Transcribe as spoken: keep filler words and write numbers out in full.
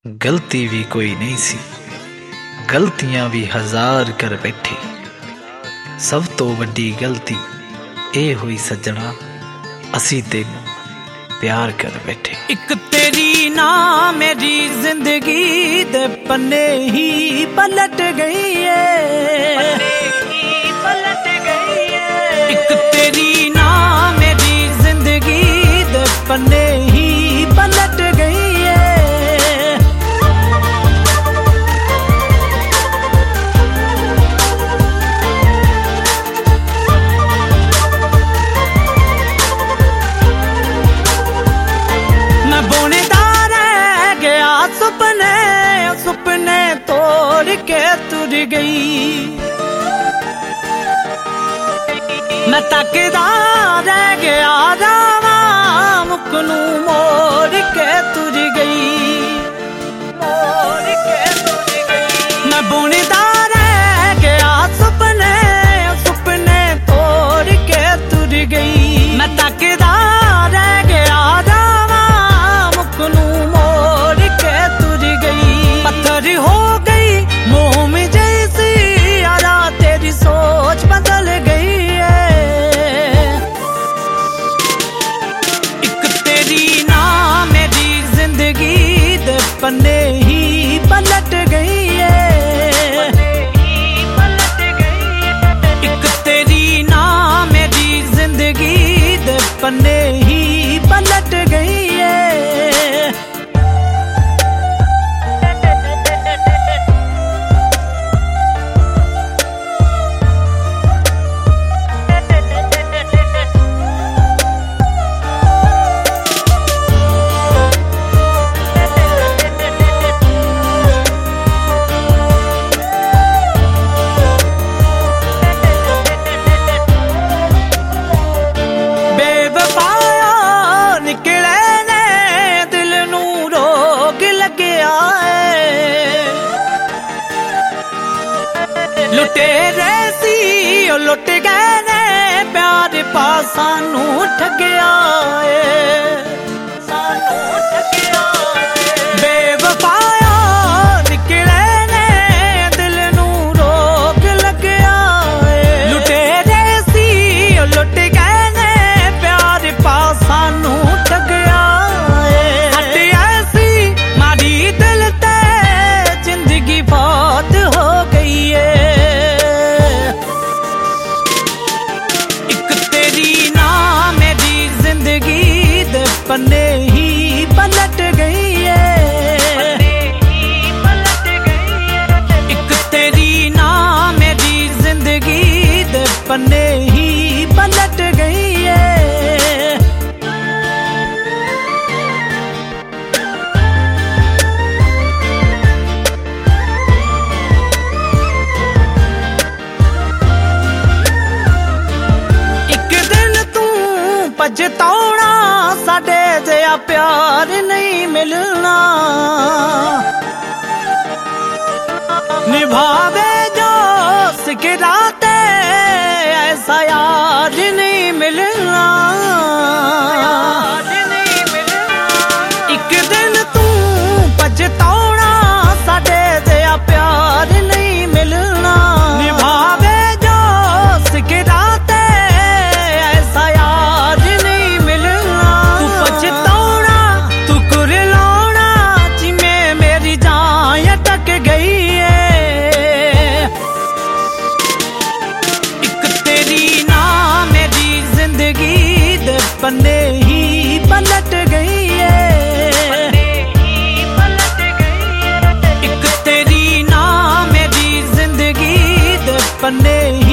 गलती भी कोई नहीं सी, गलतियां भी हजार कर बैठे। सब तो वड्डी गलती ए हुई सज्जणा, असी तेनू प्यार कर बैठे। एक तेरी ना मेरी जिंदगी दे पन्ने ही पलट गई है, पलट गई है। एक तेरी ना मेरी जिंदगी दे पन्ने ही पलट गई है। सुपने सुपने तोड़ के तुर गई, मैं तकदा रह गया रावा मुकनू मोड़ के तुर गई, मोड़ के तुर गई। मैं बुनदा रह गया सुपने सुपने तोड़ के तुर गई, मैं तकदा रह गया रावा मुकनू पत्थर हो गई मुंह में जैसी यारा, तेरी सोच बदल गई है। एक तेरी ना मेरी जिंदगी दे पन्ने ही पलट गई है, एक तेरी ना मेरी जिंदगी दे पन्ने ही पलट गई है। लुटेरे सी लुट गए ने प्यार पा सानू ठगया है, सानू ठगया है। बेवफाया निकले ने दिल नू रोक लगया है, लुटेरे सी लुट गए ने प्यार पा सानू ठगया है। हट ऐसी मारी दिल ते जिंदगी बहुत हो गई है। पन्ने ही पलट गई है, एक तेरी ना मेरी जिंदगी दे पन्ने ही पलट गई है। एक दिन तू पछताउणा साडे जिहा प्यार नहीं मिलना, निभावे जो सिकराते ऐसा यार नहीं मिलना। एक दिन तू पछताउणा साडे जिहा प्यार नहीं मिलना, निभावे जो सिकराते ऐसा यार नहीं मिलना। तू पछताउणा तू कुरलाउणा जिमें मेरी जान अटक गई है। एक तेरी ना मेरी जिंदगी दे पन्ने ही पलट गई है, एक तेरी ना मेरी जिंदगी दे पन्ने